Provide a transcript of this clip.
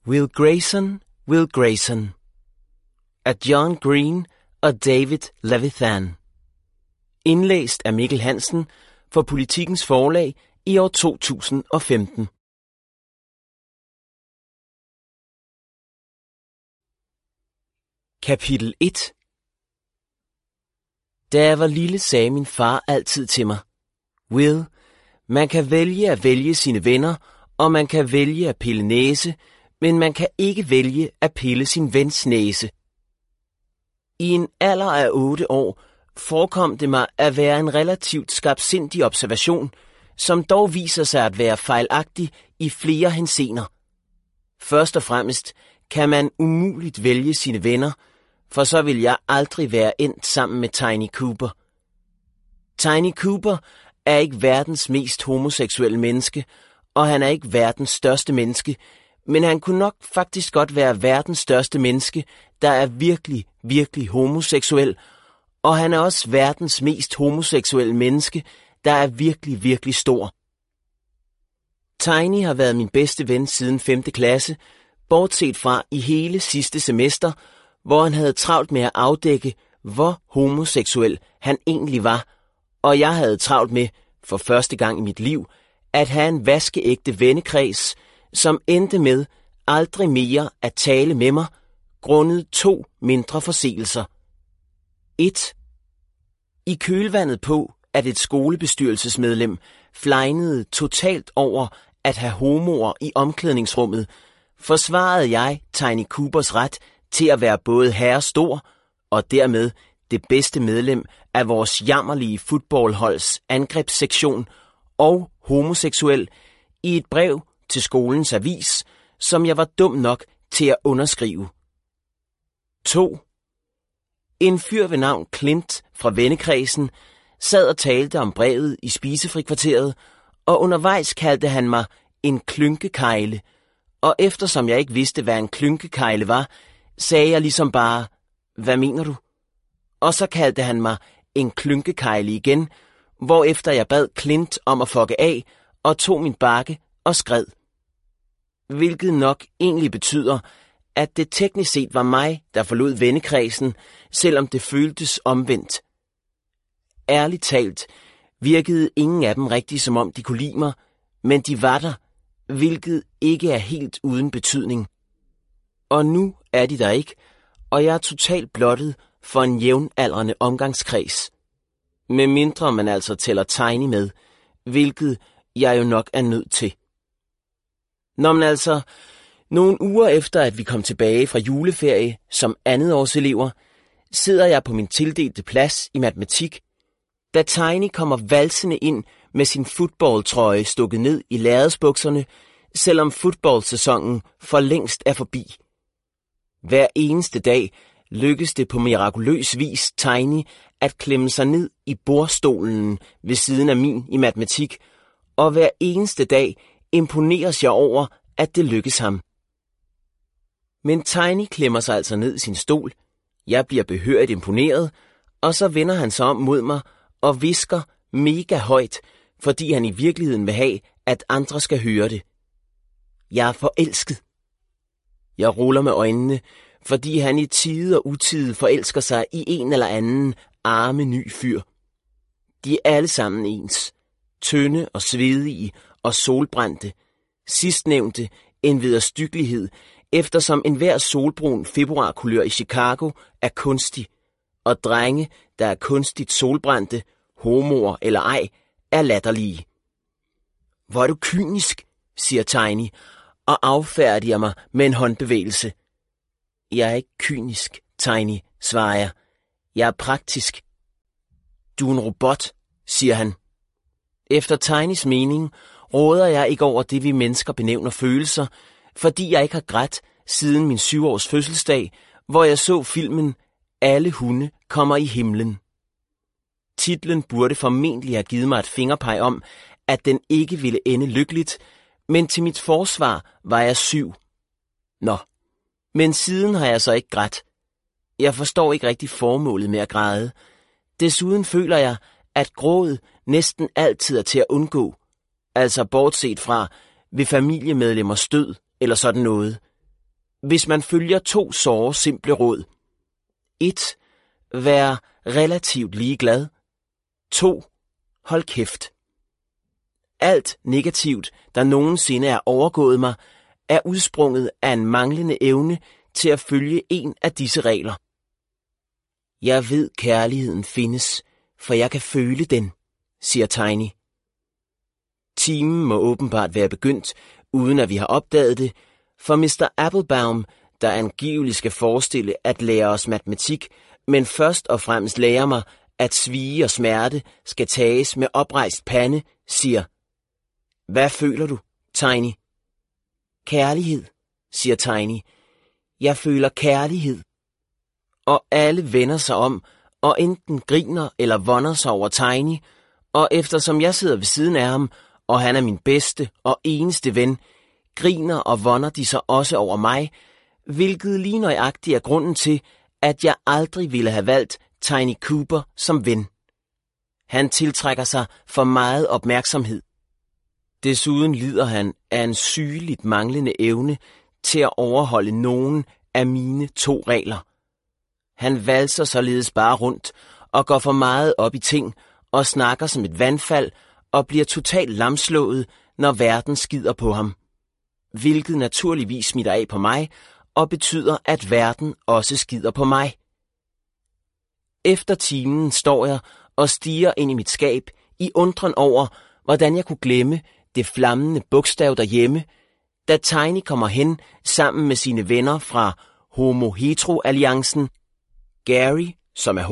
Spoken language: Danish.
Will Grayson, Will Grayson af John Green og David Levithan. Indlæst af Mikkel Hansen for Politikens Forlag i år 2015. Kapitel 1. Da jeg var lille, sagde min far altid til mig: Will, man kan vælge at vælge sine venner, og man kan vælge at pille næse, men man kan ikke vælge at pille sin vens næse. I en alder af 8 år forekom det mig at være en relativt skarpsindig observation, som dog viser sig at være fejlagtig i flere henseender. Først og fremmest kan man umuligt vælge sine venner, for så vil jeg aldrig være endt sammen med Tiny Cooper. Tiny Cooper er ikke verdens mest homoseksuelle menneske, og han er ikke verdens største menneske, men han kunne nok faktisk godt være verdens største menneske, der er virkelig, virkelig homoseksuel, og han er også verdens mest homoseksuelle menneske, der er virkelig, virkelig stor. Tiny har været min bedste ven siden 5. klasse, bortset fra i hele sidste semester, hvor han havde travlt med at afdække, hvor homoseksuel han egentlig var, og jeg havde travlt med, for første gang i mit liv, at have en vaskeægte vennekreds, som endte med aldrig mere at tale med mig, grundet 2 mindre forseelser. 1. I kølvandet på, at et skolebestyrelsesmedlem flegnede totalt over at have homoer i omklædningsrummet, forsvarede jeg Tiny Coopers ret til at være både herrestor og dermed det bedste medlem af vores jammerlige fodboldholds angrebssektion og homoseksuel i et brev til skolens avis, som jeg var dum nok til at underskrive. 2. En fyr ved navn Clint fra vennekredsen sad og talte om brevet i spisefrikvarteret, og undervejs kaldte han mig en klynkekejle, og eftersom jeg ikke vidste, hvad en klynkekejle var, sagde jeg ligesom bare: Hvad mener du? Og så kaldte han mig en klynkekejle igen, hvorefter jeg bad Clint om at fucke af og tog min bakke og skred. Hvilket nok egentlig betyder, at det teknisk set var mig, der forlod vennekredsen, selvom det føltes omvendt. Ærligt talt virkede ingen af dem rigtig, som om de kunne lide mig, men de var der, hvilket ikke er helt uden betydning. Og nu er de der ikke, og jeg er totalt blottet for en jævnaldrende omgangskreds. Med mindre man altså tæller Tiny med, hvilket jeg jo nok er nødt til. Når man altså, nogle uger efter at vi kom tilbage fra juleferie som andetårselever, sidder jeg på min tildelte plads i matematik, da Tiny kommer valsende ind med sin fodboldtrøje stukket ned i lærredsbukserne, selvom fodboldsæsonen for længst er forbi. Hver eneste dag lykkes det på mirakuløs vis Tiny at klemme sig ned i bordstolen ved siden af min i matematik, og hver eneste dag imponeres jeg over, at det lykkes ham. Men Tiny klemmer sig altså ned i sin stol, jeg bliver behørigt imponeret, og så vender han sig om mod mig og hvisker mega højt, fordi han i virkeligheden vil have, at andre skal høre det. Jeg er forelsket. Jeg ruller med øjnene, fordi han i tide og utide forelsker sig i en eller anden arme ny fyr. De er alle sammen ens. Tynde og svedige og solbrændte. Sidstnævnte en vederstyggelighed, eftersom enhver solbrun februarkulør i Chicago er kunstig, og drenge, der er kunstigt solbrændte, homoer eller ej, er latterlige. Hvor er du kynisk, siger Tiny, og affærdiger mig med en håndbevægelse. Jeg er ikke kynisk, Tiny, svarer jeg. Jeg er praktisk. Du er en robot, siger han. Efter Tinys mening råder jeg ikke over det, vi mennesker benævner følelser, fordi jeg ikke har grædt siden min 7-års fødselsdag, hvor jeg så filmen Alle hunde kommer i himlen. Titlen burde formentlig have givet mig et fingerpeg om, at den ikke ville ende lykkeligt, men til mit forsvar var jeg 7. Nå, men siden har jeg så ikke grædt. Jeg forstår ikke rigtig formålet med at græde. Desuden føler jeg, at gråd næsten altid er til at undgå, altså bortset fra ved familiemedlemmers død eller sådan noget. Hvis man følger 2 såre simple råd. 1. Vær relativt ligeglad. 2. Hold kæft. Alt negativt, der nogensinde er overgået mig, er udsprunget af en manglende evne til at følge en af disse regler. Jeg ved, kærligheden findes, for jeg kan føle den, siger Tiny. Timen må åbenbart være begyndt, uden at vi har opdaget det, for Mr. Applebaum, der angiveligt skal forestille at lære os matematik, men først og fremmest lærer mig, at svie og smerte skal tages med oprejst pande, siger: Hvad føler du, Tiny? Kærlighed, siger Tiny. Jeg føler kærlighed. Og alle vender sig om og enten griner eller vonder sig over Tiny, og eftersom jeg sidder ved siden af ham, og han er min bedste og eneste ven, griner og vonder de sig også over mig, hvilket lige nøjagtigt er grunden til, at jeg aldrig ville have valgt Tiny Cooper som ven. Han tiltrækker sig for meget opmærksomhed. Desuden lider han af en sygeligt manglende evne til at overholde nogen af mine 2 regler. Han valser således bare rundt og går for meget op i ting og snakker som et vandfald og bliver totalt lamslået, når verden skider på ham. Hvilket naturligvis smitter af på mig og betyder, at verden også skider på mig. Efter timen står jeg og stirrer ind i mit skab i undren over, hvordan jeg kunne glemme det flammende bogstav derhjemme, da Tiny kommer hen sammen med sine venner fra Homo Hetero-alliancen, Gary, som er